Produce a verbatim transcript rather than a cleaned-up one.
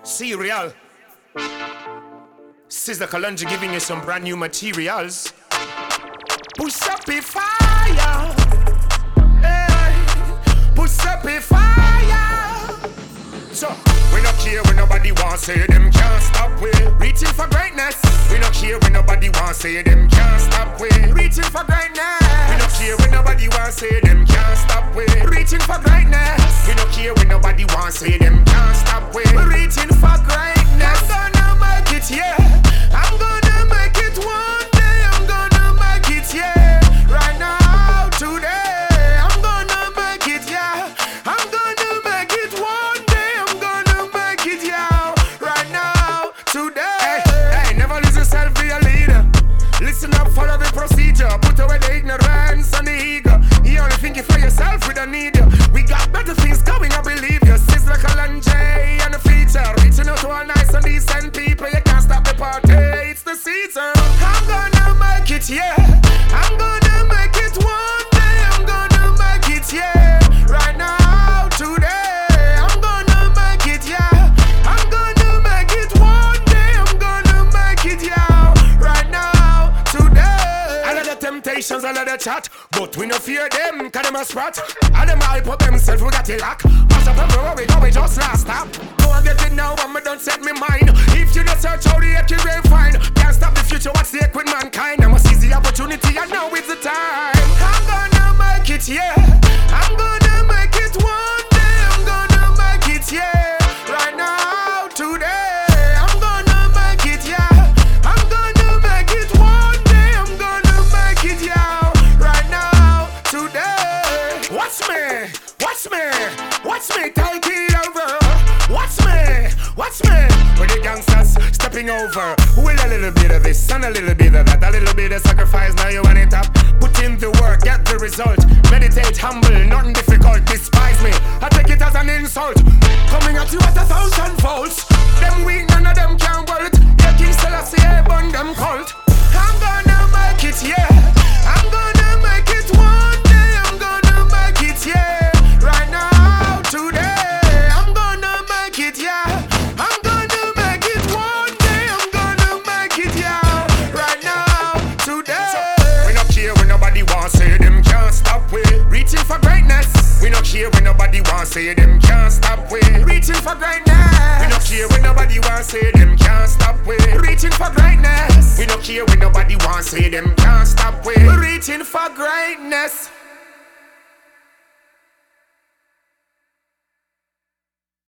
Serial. Sizzla Kalonji giving you some brand new materials. Push up a fire. Hey. Push up a fire. So, we not care when nobody wants say them can't stop we reaching for greatness. We not care when nobody wants say them can't stop we reaching for greatness. We not care when nobody wants say them can't stop we reaching for greatness. We not care when nobody wants say them can't stop we reaching for greatness. I'm gonna make it, yeah. I'm gonna make it one day. I'm gonna make it, yeah. Right now, today, I'm gonna make it, yeah. I'm gonna make it one day. I'm gonna make it, yeah. Right now, today. Hey, hey, never lose yourself, be a leader. Listen up, follow the procedure. Put away the ignorance and the ego. You only think for yourself, we don't need you. We got better things coming, I believe you. Sizzla Kalonji and the feature. Reaching out to all nice and decent people. You can't stop the party, it's the season. I'm gonna make it, yeah. I'm gonna make it one day. I'm gonna make it, yeah. Right now, today. I'm gonna make it, yeah. I'm gonna make it one day. I'm gonna make it, yeah. Right now, today. I lot of temptations, a lot of chat, but we no fear them, cause them a sprat. And them hype up themselves, we got it lock. Pass up everywhere we go, we just last stop. Go and get it now, and me don't set me mind. If you don't search how the heck you will find. Can't stop the future, what's the heck with mankind? I must seize the opportunity, I know it's the time. I'm gonna make it, yeah. I'm gonna make it one day. I'm gonna make it, yeah. Right now, today. I'm gonna make it, yeah. I'm gonna make it one day. I'm gonna make it, yeah. Right now, today. Watch me, watch me, watch me take it over. Watch me, watch me. With the gangsters stepping over. Will a little bit of this and a little bit of that. A little bit of sacrifice, now you want it up. Put in the work, get the result. Meditate, humble, nothing difficult. Despise me, I take it as an insult. Coming at you at a thousand volts. Them weak, none of them can work. Yeah, King Selassie, burn them cult. I'm gonna make it, yeah. I'm gonna make it one day. I'm gonna make it, yeah. Right now, today. I'm gonna make it, yeah. I'm gonna make it one day. I'm gonna make it, yeah. Right now, today. So, we not care when nobody wants say them can't stop we reaching for greatness. We not care when nobody wants say them can't stop we reaching for greatness. We not care when nobody wants say them can't stop we reaching for greatness. We not care when nobody wants say them can't stop we reaching for greatness.